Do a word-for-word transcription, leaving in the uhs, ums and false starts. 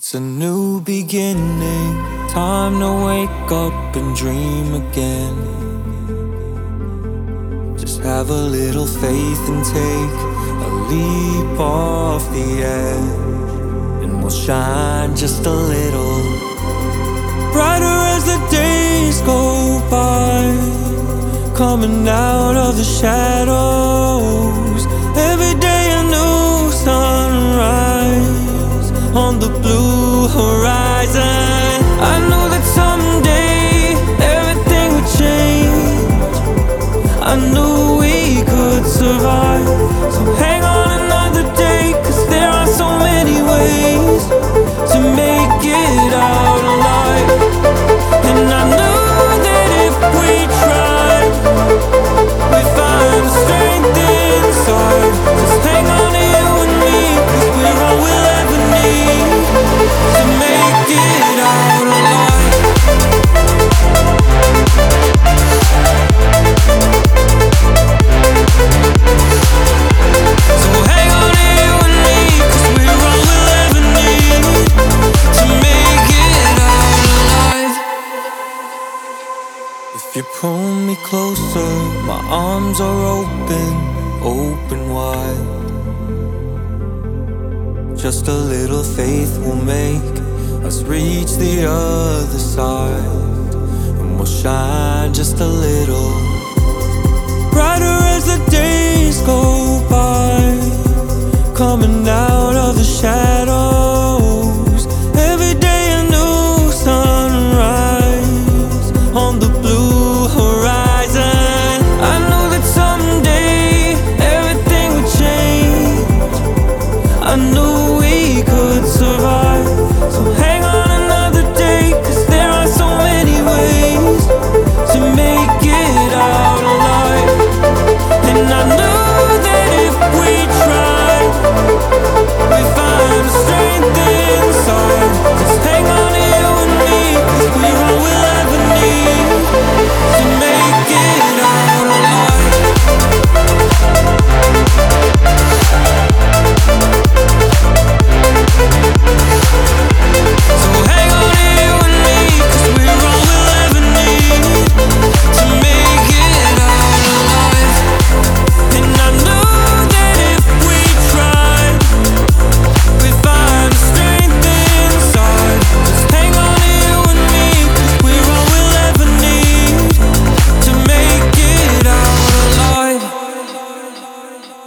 It's a new beginning, time to wake up and dream again. Just have a little faith and take a leap off the edge, and we'll shine just a little brighter as the days go by, coming out of the shadows. Every day a new sunrise on the blue horizon. I know that someday everything would change. I knew we could survive. So hang on another day, 'cause there are so many ways to make it out alive. And I knew that if we tried, we'd find strength inside. Just hang on to you and me, 'cause we're all we'll ever need to make it out alive. So hang on to you and me, 'cause we're all we'll ever need to make it out alive. If you pull me closer, my arms are open, open wide. Just a little faith will make us reach the other side, and we'll shine just a little brighter as the days go by, coming out of the shadows.